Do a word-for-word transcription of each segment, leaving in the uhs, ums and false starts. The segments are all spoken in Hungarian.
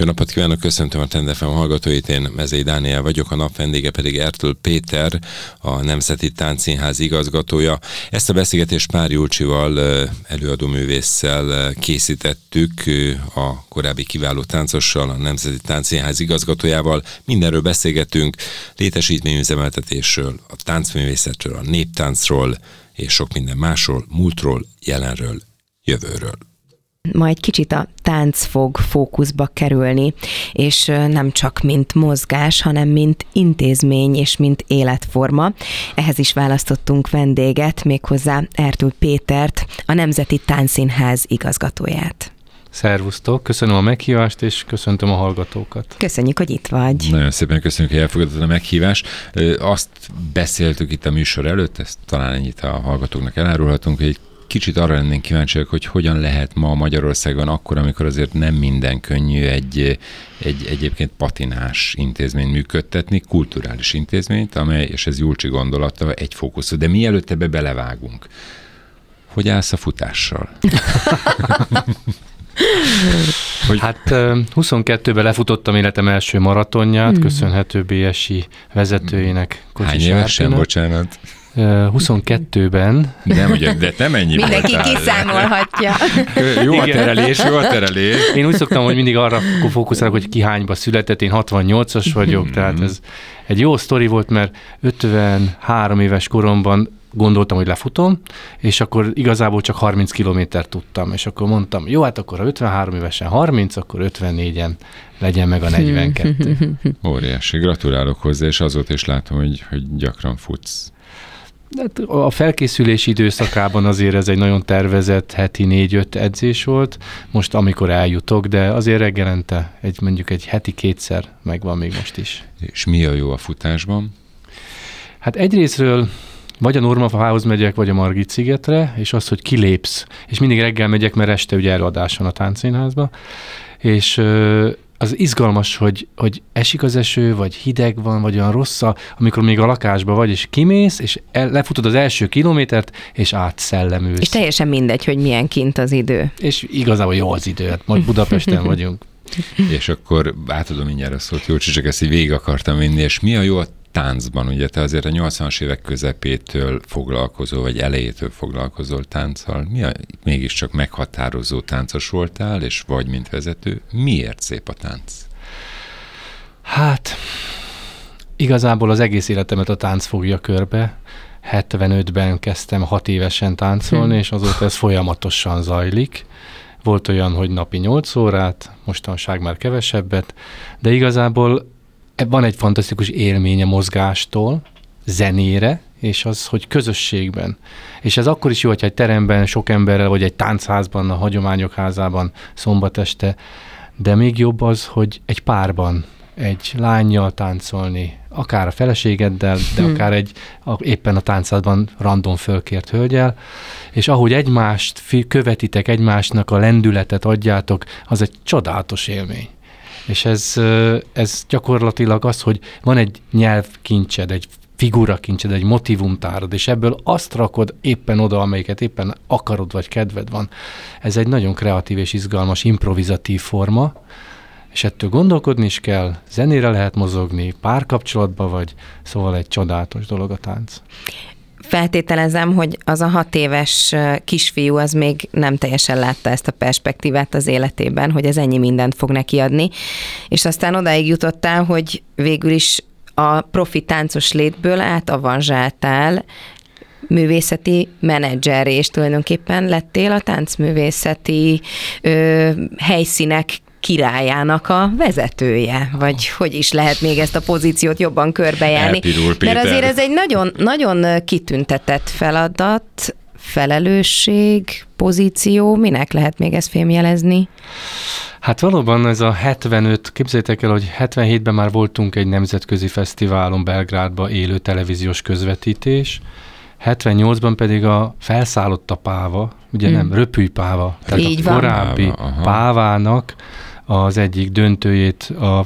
Jó napot kívánok, köszöntöm a Trend ef em hallgatóit, én Mezei Dániel vagyok, a nap vendége pedig Ertl Péter, a Nemzeti Táncszínház igazgatója. Ezt a beszélgetést Pár Julcsival, előadóművésszel készítettük, a korábbi kiváló táncossal, a Nemzeti Táncszínház igazgatójával. Mindenről beszélgetünk, létesítményüzemeltetésről, a táncművészetről, a néptáncról, és sok minden másról, múltról, jelenről, jövőről. Ma egy kicsit a tánc fog fókuszba kerülni, és nem csak mint mozgás, hanem mint intézmény és mint életforma. Ehhez is választottunk vendéget, méghozzá Ertl Pétert, a Nemzeti Táncszínház igazgatóját. Szervusztok, köszönöm a meghívást, és köszöntöm a hallgatókat. Köszönjük, hogy itt vagy. Nagyon szépen köszönjük, hogy elfogadtad a meghívást. Azt beszéltük itt a műsor előtt, ezt talán ennyit a hallgatóknak elárulhatunk, hogy egy kicsit arra lennénk kíváncsiak, hogy hogyan lehet ma Magyarországon akkor, amikor azért nem minden könnyű egy, egy egyébként patinás intézményt működtetni, kulturális intézményt, amely, és ez Julcsi gondolata, egyfókuszú. De mielőtt ebbe belevágunk, hogy állsz a futással? Hogy... Hát huszonkettőben lefutottam életem első maratonját, hmm. köszönhető bé es i vezetőjének, Kocsis Hány évesen, bocsánat? huszonkettőben. Nem, ugye, de te mennyi voltál? Mindenki kiszámolhatja. Jó a terelés, jó a terelés. Én úgy szoktam, hogy mindig arra fókuszálok, hogy ki hányba született, én hatvannyolcas vagyok, tehát ez egy jó sztori volt, mert ötvenhárom éves koromban gondoltam, hogy lefutom, és akkor igazából csak harminc kilométert tudtam, és akkor mondtam, jó, hát akkor ha ötvenhárom évesen harminc, akkor ötvennégyen legyen meg a negyvenkettő. Óriási, gratulálok hozzá, és azóta is látom, hogy, hogy gyakran futsz. A felkészülési időszakában azért ez egy nagyon tervezett heti négy-öt edzés volt, most amikor eljutok, de azért reggelente egy, mondjuk egy heti kétszer megvan még most is. És mi a jó a futásban? Hát egyrésztről vagy a Normafához megyek, vagy a Margit-szigetre, és az, hogy kilépsz, és mindig reggel megyek, mert este ugye előadás van a táncszínházba, és az izgalmas, hogy, hogy esik az eső, vagy hideg van, vagy olyan rossz, amikor még a lakásban vagy, és kimész, és el, lefutod az első kilométert, és átszellemülsz. És teljesen mindegy, hogy milyen kint az idő. És igazából jó az idő, hát majd Budapesten vagyunk. És akkor átadom mindjárt a szót, Jócsi, csak ezt így végig akartam vinni, és mi a jó a táncban? Ugye te azért a nyolcvanas évek közepétől foglalkozó, vagy elejétől foglalkozol tánccal. Mi a, mégiscsak meghatározó táncos voltál, és vagy mint vezető. Miért szép a tánc? Hát, igazából az egész életemet a tánc fogja körbe. hetvenötben kezdtem hat évesen táncolni, hm. és azóta ez folyamatosan zajlik. Volt olyan, hogy napi nyolc órát, mostanság már kevesebbet, de igazából van egy fantasztikus élmény a mozgástól, zenére, és az, hogy közösségben. És ez akkor is jó, hogyha egy teremben, sok emberrel, vagy egy táncházban, a Hagyományok Házában szombat este, de még jobb az, hogy egy párban, egy lánnyal táncolni, akár a feleségeddel, de hmm. akár egy a, éppen a táncházban random fölkért hölgyel, és ahogy egymást követitek, egymásnak a lendületet adjátok, az egy csodálatos élmény. És ez, ez gyakorlatilag az, hogy van egy nyelvkincsed, egy figurakincsed, egy motivumtárad, és ebből azt rakod éppen oda, amelyiket éppen akarod, vagy kedved van. Ez egy nagyon kreatív és izgalmas, improvizatív forma, és ettől gondolkodni is kell, zenére lehet mozogni, párkapcsolatban vagy, szóval egy csodálatos dolog a tánc. Feltételezem, hogy az a hat éves kisfiú az még nem teljesen látta ezt a perspektívát az életében, hogy ez ennyi mindent fog neki adni, és aztán odáig jutottál, hogy végül is a profi táncos létből átavanzsáltál művészeti menedzser, és tulajdonképpen lettél a táncművészeti ö, helyszínek királyának a vezetője, vagy hogy is lehet még ezt a pozíciót jobban körbejárni. Elpirul, Péter. Mert azért ez egy nagyon, nagyon kitüntetett feladat, felelősség, pozíció, minek lehet még ezt fémjelezni? Hát valóban ez a hetvenöt, képzeljétek el, hogy hetvenhétben már voltunk egy nemzetközi fesztiválon Belgrádban, élő televíziós közvetítés, hetvennyolcban pedig a Felszállott a páva, ugye hmm. nem, Röpülj páva, tehát így a van. korábbi Páva, pávának az egyik döntőjét a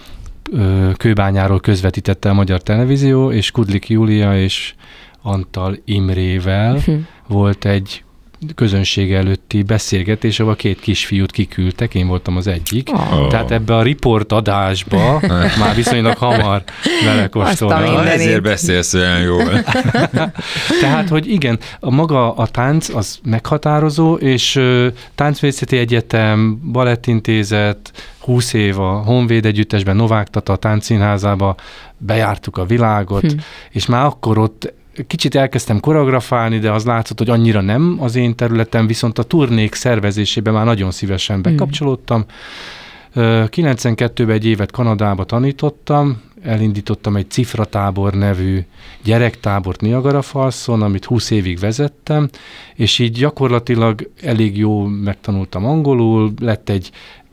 ö, Kőbányáról közvetítette a Magyar Televízió, és Kudlik Júlia és Antal Imrével hmm. volt egy közönség előtti beszélgetés, ahol két kisfiút kiküldtek, én voltam az egyik. Oh. Tehát ebbe a riport adásba már viszonylag hamar belekóstoltam. Ezért beszélsz olyan jól. Tehát, hogy igen, a maga a tánc az meghatározó, és Táncművészeti Egyetem, Balettintézet, húsz év a Honvéd Együttesben, Novák Tata Táncszínházába bejártuk a világot, hm. és már akkor ott kicsit elkezdtem koreografálni, de az látszott, hogy annyira nem az én területem, viszont a turnék szervezésében már nagyon szívesen bekapcsolódtam. kilencvenkettőben egy évet Kanadába tanítottam, elindítottam egy Cifratábor nevű gyerektábort Niagara-Falszon, amit húsz évig vezettem, és így gyakorlatilag elég jó megtanultam angolul, lett egy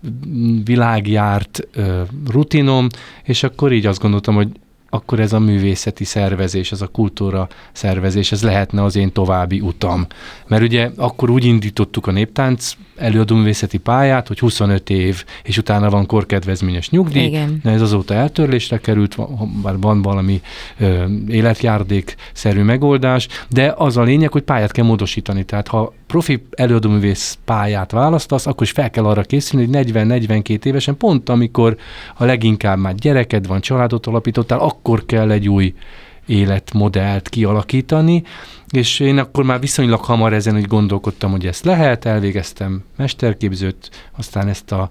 világjárt rutinom, és akkor így azt gondoltam, hogy akkor ez a művészeti szervezés, ez a kultúra szervezés, ez lehetne az én további utam. Mert ugye akkor úgy indítottuk a néptánc előadóművészeti pályát, hogy huszonöt év, és utána van korkedvezményes nyugdíj. Igen. Ez azóta eltörlésre került, bár van valami ö, életjárdékszerű megoldás, de az a lényeg, hogy pályát kell módosítani. Tehát ha profi előadóművész pályát választasz, akkor is fel kell arra készülni, hogy negyven-negyvenkét évesen, pont amikor a leginkább már gyereked van, családot alapítottál, akkor kell egy új életmodellt kialakítani, és én akkor már viszonylag hamar ezen úgy gondolkodtam, hogy ezt lehet, elvégeztem mesterképzőt, aztán ezt a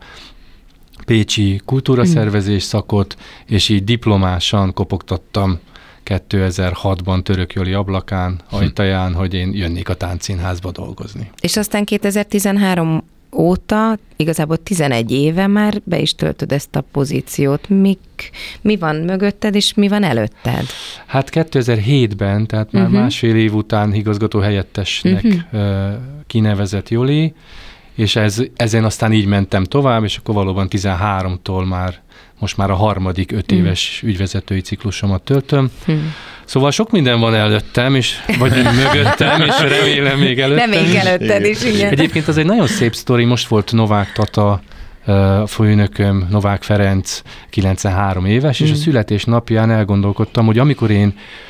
pécsi kultúraszervezés szakot, és így diplomásan kopogtattam kétezer-hatban Török Joli ablakán, ajtaján, hogy én jönnék a Táncszínházba dolgozni. És aztán kétezer-tizenhárom óta, igazából tizenegy éve már be is töltöd ezt a pozíciót. Mik, mi van mögötted, és mi van előtted? Hát kétezer-hétben, tehát már uh-huh. másfél év után igazgató helyettesnek uh-huh. kinevezett Joli, és ez, ezen aztán így mentem tovább, és akkor valóban tizenháromtól már, most már a harmadik öt éves uh-huh. ügyvezetői ciklusomat töltöm. Uh-huh. Szóval sok minden van előttem, és, vagy mögöttem, és remélem még előttem. Nem még előtted is, igen. Egyébként az egy nagyon szép sztori, most volt Novák Tata, a főnököm, Novák Ferenc, kilencvenhárom éves, mm. és a születésnapján elgondolkodtam, hogy amikor én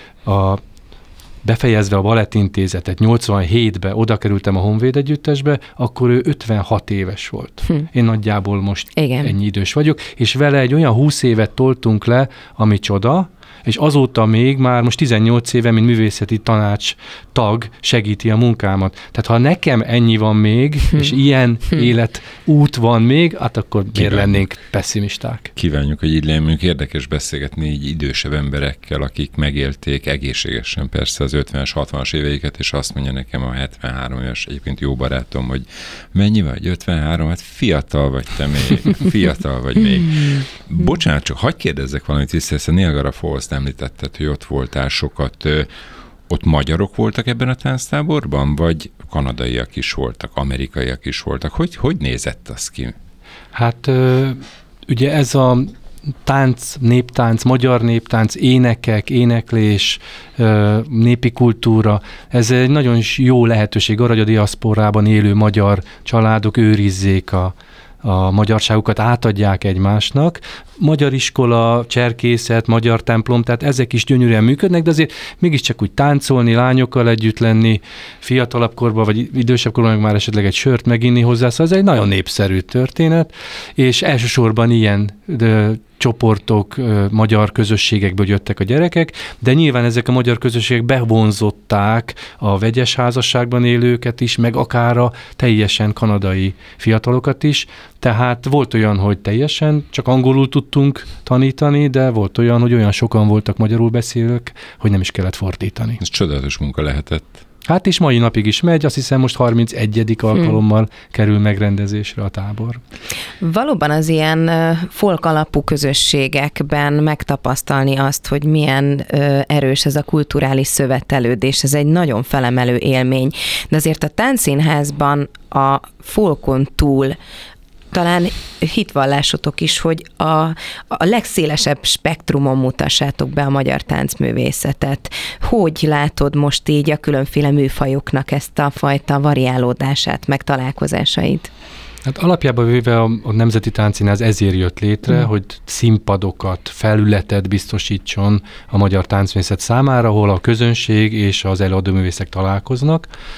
a befejezve a Balettintézetet nyolcvanhétben oda kerültem a Honvéd Együttesbe, akkor ő ötvenhat éves volt. Hm. Én nagyjából most Igen. ennyi idős vagyok, és vele egy olyan húsz évet toltunk le, ami csoda, és azóta még már most tizennyolc éve, mint művészeti tanács tag segíti a munkámat. Tehát ha nekem ennyi van még, hm. és ilyen hm. életút van még, hát akkor miért lennénk pessimisták? Kívánjuk, hogy így legyünk, érdekes beszélgetni így idősebb emberekkel, akik megélték egészségesen persze az ötvenes, hatvanas éveiket, és azt mondja nekem a hetvenhárom éves, egyébként jó barátom, hogy mennyi vagy? ötvenhárom? Hát fiatal vagy te még, fiatal vagy még. Bocsánat, csak hadd kérdezzek valamit vissza, ezt a Niagara Falls említetted, hogy ott voltál sokat. Ott magyarok voltak ebben a tánctáborban, vagy kanadaiak is voltak, amerikaiak is voltak? Hogy, hogy nézett az ki? Hát ugye ez a tánc, néptánc, magyar néptánc, énekek, éneklés, népi kultúra, ez egy nagyon jó lehetőség arra, hogy a diaszporában élő magyar családok őrizzék a a magyarságukat, átadják egymásnak. Magyar iskola, cserkészet, magyar templom, tehát ezek is gyönyörűen működnek, de azért mégiscsak úgy táncolni, lányokkal együtt lenni, fiatalabb korban, vagy idősebb korban meg már esetleg egy sört meginni hozzá, szóval ez egy nagyon népszerű történet, és elsősorban ilyen de, csoportok, magyar közösségekből jöttek a gyerekek, de nyilván ezek a magyar közösségek bevonzották a vegyes házasságban élőket is, meg akár a teljesen kanadai fiatalokat is, tehát volt olyan, hogy teljesen csak angolul tudtunk tanítani, de volt olyan, hogy olyan sokan voltak magyarul beszélők, hogy nem is kellett fordítani. Ez csodálatos munka lehetett. Hát és mai napig is megy, azt hiszem most harmincegyedik alkalommal hmm. kerül megrendezésre a tábor. Valóban az ilyen folk alapú közösségekben megtapasztalni azt, hogy milyen erős ez a kulturális szövetelődés, ez egy nagyon felemelő élmény. De azért a Táncszínházban a folkon túl talán hitvallásotok is, hogy a, a legszélesebb spektrumon mutassátok be a magyar táncművészetet. Hogy látod most így a különféle műfajoknak ezt a fajta variálódását, meg találkozásait? Hát alapjában véve a, a Nemzeti Táncszínház ezért jött létre, mm. hogy színpadokat, felületet biztosítson a magyar táncművészet számára, ahol a közönség és az előadóművészek találkoznak.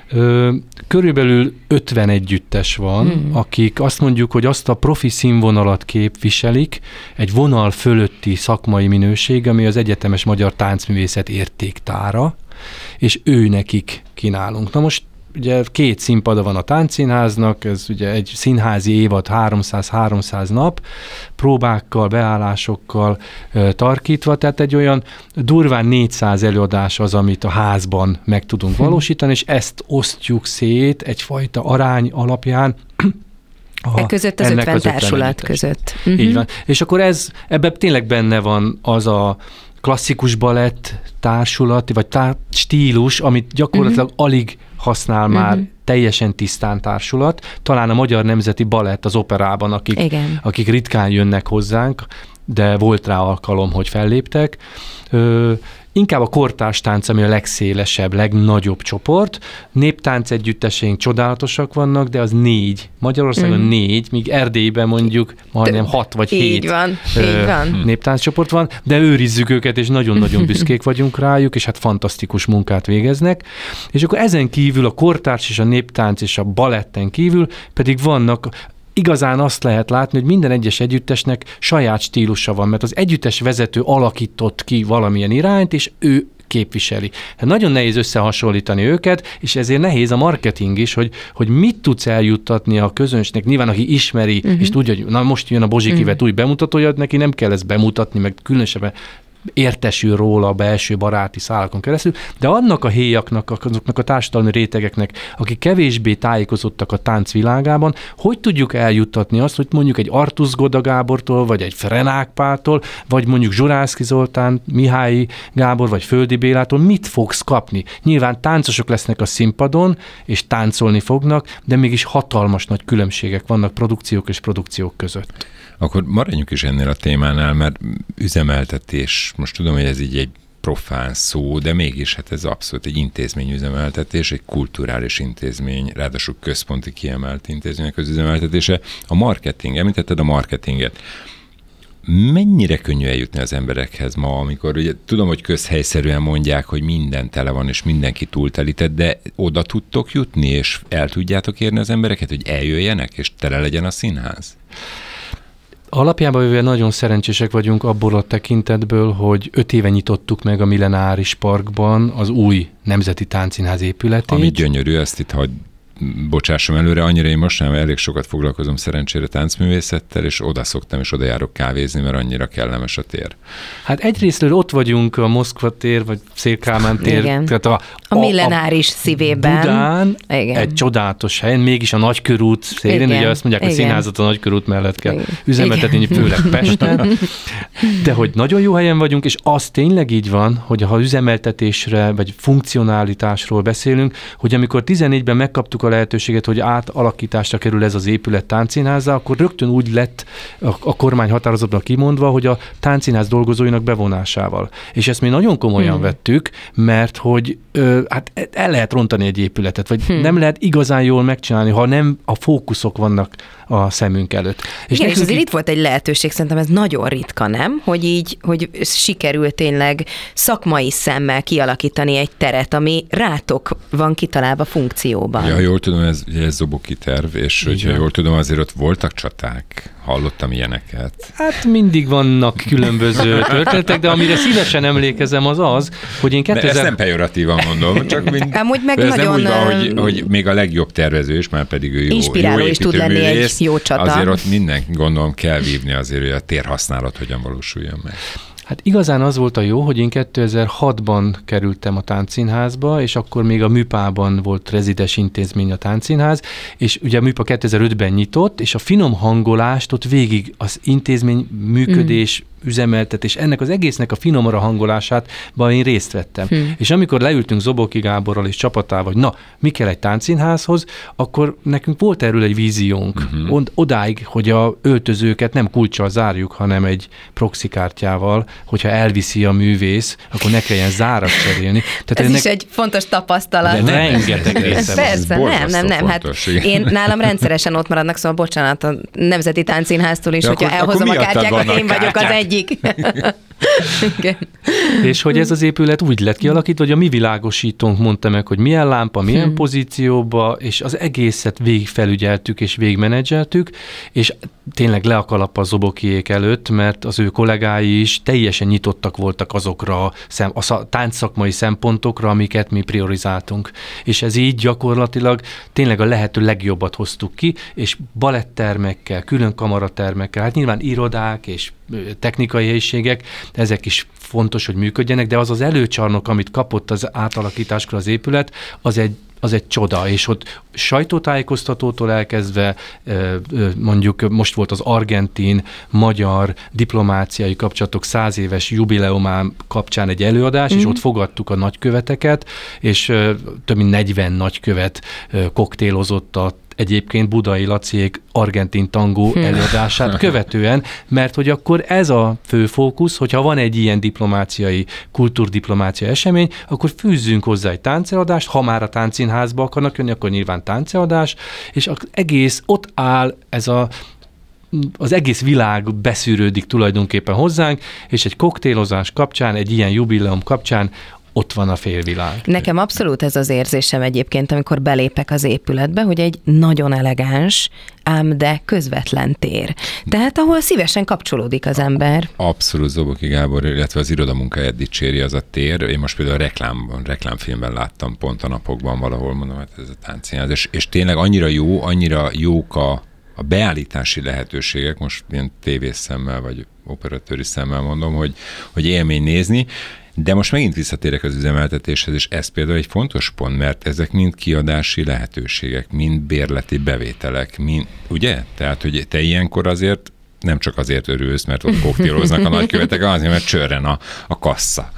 Körülbelül ötven együttes van, hmm. akik azt mondjuk, hogy azt a profi színvonalat képviselik, egy vonal fölötti szakmai minőség, ami az egyetemes magyar táncművészet értéktára, és ő nekik kínálunk. Na most ugye két színpada van a Táncszínháznak, ez ugye egy színházi évad háromszáz-háromszáz nap, próbákkal, beállásokkal e, tarkítva, tehát egy olyan durván négyszáz előadás az, amit a házban meg tudunk valósítani, és ezt osztjuk szét egyfajta arány alapján, E között az ötven társulat között. Uh-huh. Így van. És akkor ez, ebben tényleg benne van az a klasszikus balett társulat, vagy tá- stílus, amit gyakorlatilag uh-huh. alig használ már uh-huh. teljesen tisztán társulat. Talán a Magyar Nemzeti Balett az operában, akik, akik ritkán jönnek hozzánk, de volt rá alkalom, hogy felléptek. Ö, inkább a kortárs tánc, ami a legszélesebb, legnagyobb csoport. Néptánc együtteseink csodálatosak vannak, de az négy. Magyarországon mm. négy, míg Erdélyben mondjuk majdnem hat vagy így hét van, így van. néptánccsoport van, de őrizzük őket, és nagyon-nagyon büszkék vagyunk rájuk, és hát fantasztikus munkát végeznek. És akkor ezen kívül a kortárs és a néptánc és a baletten kívül pedig vannak. Igazán azt lehet látni, hogy minden egyes együttesnek saját stílusa van, mert az együttes vezető alakított ki valamilyen irányt, és ő képviseli. Hát nagyon nehéz összehasonlítani őket, és ezért nehéz a marketing is, hogy, hogy mit tudsz eljuttatni a közönségnek. Nyilván, aki ismeri, uh-huh. és tudja, hogy na most jön a Bozsikivet uh-huh. új bemutatója, neki nem kell ezt bemutatni, meg különösebben értesül róla a belső baráti szálakon keresztül, de annak a héjaknak, azoknak a társadalmi rétegeknek, akik kevésbé tájékozottak a tánc világában, hogy tudjuk eljuttatni azt, hogy mondjuk egy Artusz Goda Gábortól, vagy egy Frenák Páltól, vagy mondjuk Zsurászki Zoltán, Mihályi Gábor, vagy Földi Bélától mit fogsz kapni? Nyilván táncosok lesznek a színpadon, és táncolni fognak, de mégis hatalmas nagy különbségek vannak produkciók és produkciók között. Akkor maradjunk is ennél a témánál, mert üzemeltetés, most tudom, hogy ez így egy profán szó, de mégis hát ez abszolút egy intézményüzemeltetés, egy kulturális intézmény, ráadásul központi kiemelt intézmények az üzemeltetése. A marketing, említetted a marketinget. Mennyire könnyű eljutni az emberekhez ma, amikor ugye tudom, hogy közhelyszerűen mondják, hogy minden tele van, és mindenki túltelített, de oda tudtok jutni, és el tudjátok érni az embereket, hogy eljöjjenek, és tele legyen a színház? Alapjában véve nagyon szerencsések vagyunk abból a tekintetből, hogy öt éve nyitottuk meg a Millenáris Parkban az új Nemzeti Táncszínház épületét. Ami gyönyörű, ezt itt hagy bocsássam előre, annyira én most nem elég sokat foglalkozom szerencsére táncművészettel, és oda szoktam, és oda járok kávézni, mert annyira kellemes a tér. Hát egyrésztről ott vagyunk a Moszkva tér, vagy Szél-Kálmán tér. Igen. Tehát a, a, a millenáris szívében. Budán, igen. Egy csodálatos helyen, mégis a Nagykörút szélén, ugye azt mondják, hogy a színházat a Nagykörút mellett kell üzemeltetni, főleg Pesten. De hogy nagyon jó helyen vagyunk, és az tényleg így van, hogy ha üzemeltetésre, vagy funkcionalitásról beszélünk, hogy amikor tizennégyben megkaptuk a lehetőséget, hogy átalakításra kerül ez az épület táncszínházzá, akkor rögtön úgy lett a, a kormány határozatban kimondva, hogy a táncszínház dolgozóinak bevonásával. És ezt mi nagyon komolyan hmm. vettük, mert hogy ö, hát el lehet rontani egy épületet, vagy hmm. nem lehet igazán jól megcsinálni, ha nem a fókuszok vannak a szemünk előtt. És igen, és azért itt volt egy lehetőség, szerintem ez nagyon ritka, nem? Hogy így, hogy sikerült tényleg szakmai szemmel kialakítani egy teret, ami rátok van kitalálva funkcióban. Ja, jól tudom, ez, ez Zoboki terv, és hogyha jól tudom, azért ott voltak csaták. Hallottam ilyeneket. Hát mindig vannak különböző történetek, de amire szívesen emlékezem az az, hogy én kétezer... De ezt nem pejoratívan mondom, csak mind... Amúgy meg ez nagyon... nem úgy van, hogy, hogy még a legjobb tervező is, már pedig ő jó, inspiráló jó is tud lenni egy jó csata. Azért ott minden gondolom kell vívni azért, hogy a térhasználat hogyan valósuljon meg. Hát igazán az volt a jó, hogy én kétezer-hatban kerültem a Táncszínházba, és akkor még a Műpában volt rezides intézmény a Táncszínház, és ugye a Műpa kétezer-ötben nyitott, és a finom hangolást ott végig az intézmény működés, mm. üzemeltetés, ennek az egésznek a finomra hangolásában én részt vettem. Hmm. És amikor leültünk Zoboki Gáborral és csapatával, hogy na, mi kell egy táncszínházhoz, akkor nekünk volt erről egy víziónk. Uh-huh. Odáig, hogy a öltözőket nem kulccsal zárjuk, hanem egy proxikártyával, hogyha elviszi a művész, akkor ne kelljen zárat cserélni. Tehát ez ennek... is egy fontos tapasztalat. De rengeteg része van. Persze, nem, nem, nem. Hát én nálam rendszeresen ott maradnak, szóval bocsánat, a Nemzeti Táncszínháztól is, de hogyha akkor, elhozom akkor a kártyákat, én vagyok az egy egyik. És hogy ez az épület úgy lett kialakítva, hogy a mi világosítónk mondta meg, hogy milyen lámpa, milyen hmm. pozícióba, és az egészet végigfelügyeltük és végigmenedzseltük, és tényleg le a kalap a Zobokiék előtt, mert az ő kollégái is teljesen nyitottak voltak azokra a, szem, a táncszakmai szempontokra, amiket mi priorizáltunk. És ez így gyakorlatilag tényleg a lehető legjobbat hoztuk ki, és balettermekkel, külön kamaratermekkel, hát nyilván irodák és technikai helyiségek, ezek is fontos, hogy működjenek, de az az előcsarnok, amit kapott az átalakításkor az épület, az egy az egy csoda, és ott sajtótájékoztatótól elkezdve, mondjuk most volt az argentin-magyar diplomáciai kapcsolatok száz éves jubileumán kapcsán egy előadás, mm. és ott fogadtuk a nagyköveteket, és több mint negyven nagykövet koktélozott a egyébként Budai Laciék argentin tangó előadását követően, mert hogy akkor ez a fő fókusz, hogyha van egy ilyen diplomáciai, kultúrdiplomáciai esemény, akkor fűzzünk hozzá egy tánceladást, ha már a táncszínházba akarnak jönni, akkor nyilván tánceladás, és az egész ott áll ez a az egész világ beszűrődik tulajdonképpen hozzánk, és egy koktélozás kapcsán, egy ilyen jubileum kapcsán ott van a félvilág. Nekem abszolút ez az érzésem egyébként, amikor belépek az épületbe, hogy egy nagyon elegáns, ám de közvetlen tér. Tehát ahol szívesen kapcsolódik az ember. Abszolút Zoboki Gábor, illetve az irodamunkáját dicséri az a tér. Én most például a reklámban, reklámfilmben láttam pont a napokban valahol, mondom, hát ez a táncszínház, és, és tényleg annyira jó, annyira jók a, a beállítási lehetőségek, most ilyen tévészemmel vagy operatőri szemmel mondom, hogy, hogy élmény nézni. De most megint visszatérek az üzemeltetéshez, és ez például egy fontos pont, mert ezek mind kiadási lehetőségek, mind bérleti bevételek, mind, ugye? Tehát, hogy te ilyenkor azért nem csak azért örülsz, mert ott koktéloznak a nagykövetek, azért, mert csörren a, a kassa.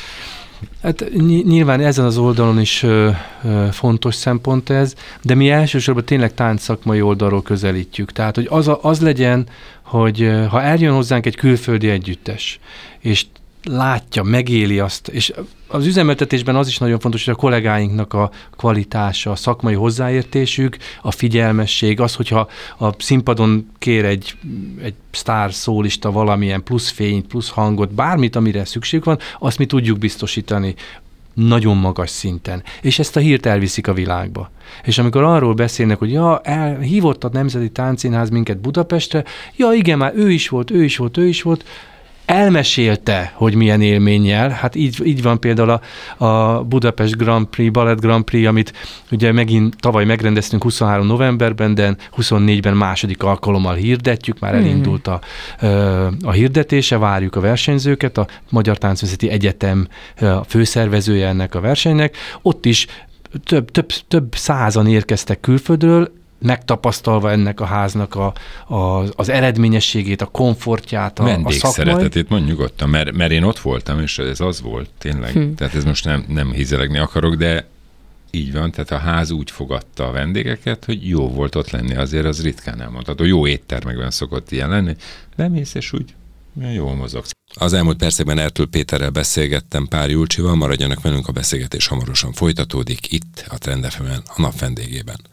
Hát nyilván ezen az oldalon is ö, ö, fontos szempont ez, de mi elsősorban tényleg táncszakmai oldalról közelítjük. Tehát, hogy az, a, az legyen, hogy ö, ha eljön hozzánk egy külföldi együttes, és látja, megéli azt, és az üzemeltetésben az is nagyon fontos, hogy a kollégáinknak a kvalitása, a szakmai hozzáértésük, a figyelmesség, az, hogyha a színpadon kér egy, egy sztár szólista valamilyen plusz fényt, plusz hangot, bármit, amire szükség van, azt mi tudjuk biztosítani nagyon magas szinten. És ezt a hírt elviszik a világba. És amikor arról beszélnek, hogy ja, elhívott a Nemzeti Táncszínház minket Budapestre, ja igen, már ő is volt, ő is volt, ő is volt, elmesélte, hogy milyen élménnyel. Hát így, így van például a, a Budapest Grand Prix, Ballet Grand Prix, amit ugye megint tavaly megrendeztünk huszonhárom novemberben, de huszonnégyben második alkalommal hirdetjük, már elindult a, a hirdetése, várjuk a versenyzőket, a Magyar Táncművészeti Egyetem a főszervezője ennek a versenynek. Ott is több, több, több százan érkeztek külföldről, megtapasztalva ennek a háznak a, a, az eredményességét, a komfortját, a, a szakmai. Vendégszeretetét mondjuk nyugodtan, mert, mert én ott voltam, és ez az volt tényleg. Hm. Tehát ez most nem, nem hízelegni akarok, de így van, tehát a ház úgy fogadta a vendégeket, hogy jó volt ott lenni, azért az ritkán elmondható. Jó éttermekben szokott ilyen lenni, bemész és úgy jól mozogsz. Az elmúlt percekben Ertl Péterrel beszélgettem Pár Julcsival, maradjanak velünk, a beszélgetés hamarosan folytatódik itt a Trend ef emen a nap vendégében.